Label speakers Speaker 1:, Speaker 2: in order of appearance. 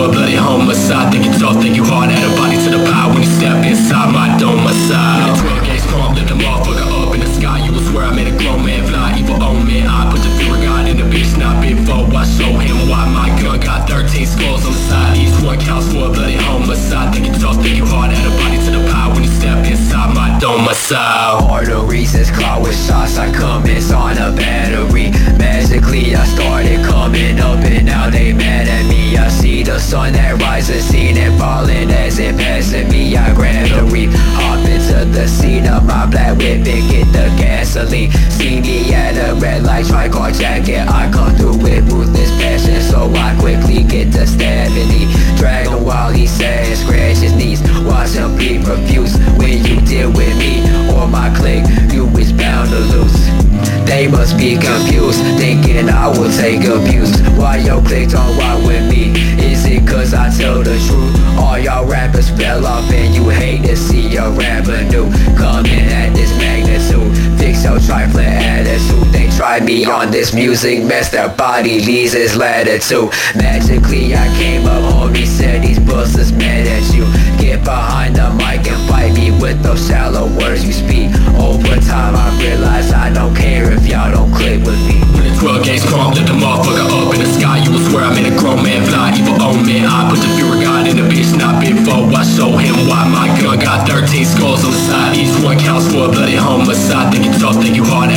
Speaker 1: for a bloody homicide. Think you tough, think you hard, add a body to the pile when you step inside my domicile. When the 12 gauge come, lift the motherfucker up in the sky. You will swear I made a grown man fly. Evil old man, I put the fear of God in the bitch, not before I show him why my gun got 13 skulls on the side. Each one counts for a bloody homicide. Think you tough, think you hard, add a body to the pile when you step inside my domicile.
Speaker 2: Arteries is clogged with shots, I commence on a battery. Magically I started coming up and now they mad at me. I see the sun that rises, seen it falling as it passes me. I grab the reef, hop into the seat of my black whip and get the gasoline. See me at a red light, tri-car jacket, I come through with ruthless passion. So I quickly get to stabbing, he drag him while he sad, scratch his knees, watch him bleed profuse. When you deal with me or my clique, you is bound to lose. They must be confused, thinking I will take abuse. Why your clique don't rock with me? Is it cause I tell the truth? All y'all rappers fell off and you hate to see your revenue coming at this magnitude. Fix your trifling attitude. They try me on this music mess, their body leaves its latitude. Magically I came up, homie said these busters mad at you. Get behind the mic and fight me with those shallow words you speak. Over time I realize I don't care if y'all don't click with me.
Speaker 1: When the 12 gauge come, lift the motherfucker up in the sky. You will swear I made a grown man fly. Evil old man, I put the fear of God in the bitch, not before I show him why my gun got 13 skulls on the side. Each one counts for a bloody homicide. Think you tough, think you hard,